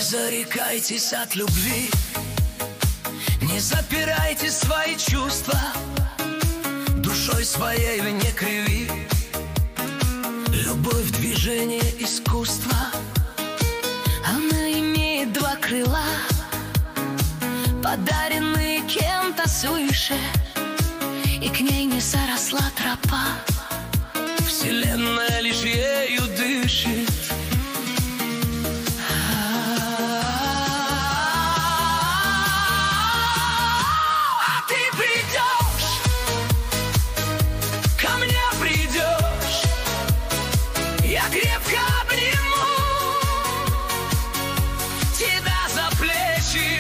зарекайтесь от любви, не запирайте свои чувства, душой своей вы не криви. Любовь, движение, искусство. Она имеет два крыла, подаренные кем-то свыше, и к ней не заросла тропа. Вселенная лишь ею дышит. Крепко обниму тебя за плечи.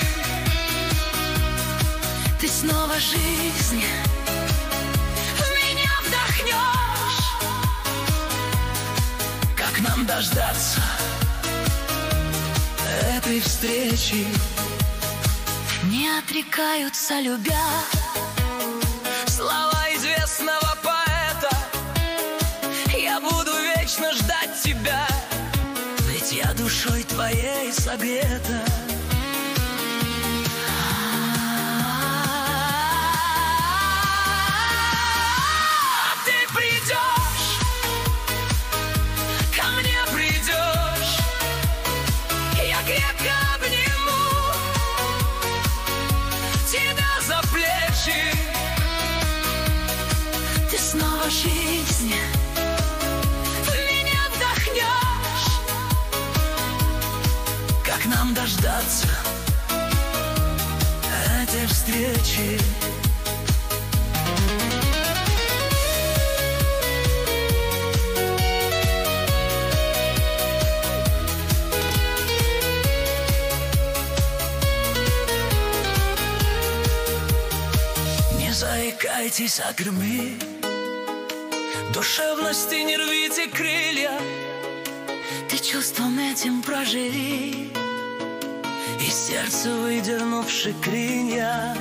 Ты снова жизнь в меня вдохнешь. Как нам дождаться этой встречи? Не отрекаются, любя, слова известного поэта. Я буду вечно ждать тебя, ведь я душой твоей согрета. Ты придешь, ко мне придешь, я крепко обниму тебя за плечи. Ты снова жизнь как нам дождаться этой встречи? Не заикайтесь от любви, душевности не рвите крылья. Ты чувством этим проживи, из сердца выдернувши крылья.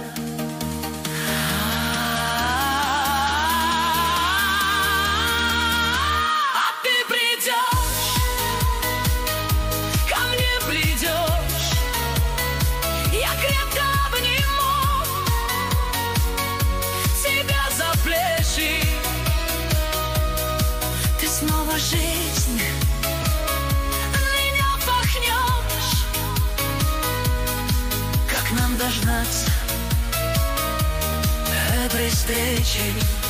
А ты придешь, ко мне придешь, я крепко обниму тебя за плечи. Ты снова жизнь нам дождаться этой встречи?